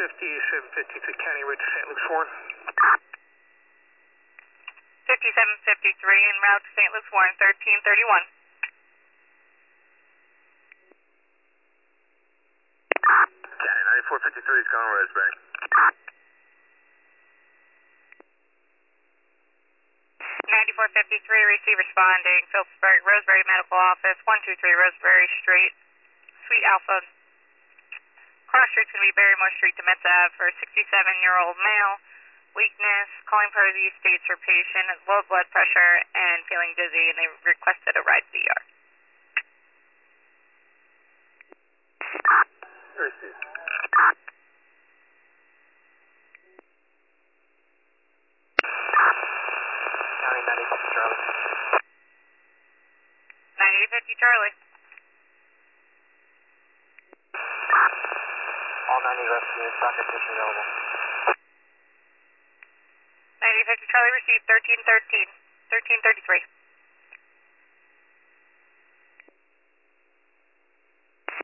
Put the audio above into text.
753 County Route to St. Luke's Warren. 5753 en route to St. Luke's Warren, 1331. County 9453 is going Roseberry. 9453, receive responding, Phillipsburg, Roseberry Medical Office, 123 Roseberry Street, Suite Alpha. Cross street's going to be Barrymore Street to Metz Ave for a 67-year-old male. Weakness, calling per the states for patient, low blood pressure, and feeling dizzy, and they requested a ride to the ER. Received. County 9050 Charlie. 9850 Charlie. All 90 rescue units, documentation available. 9850 Charlie received 1313, 1333.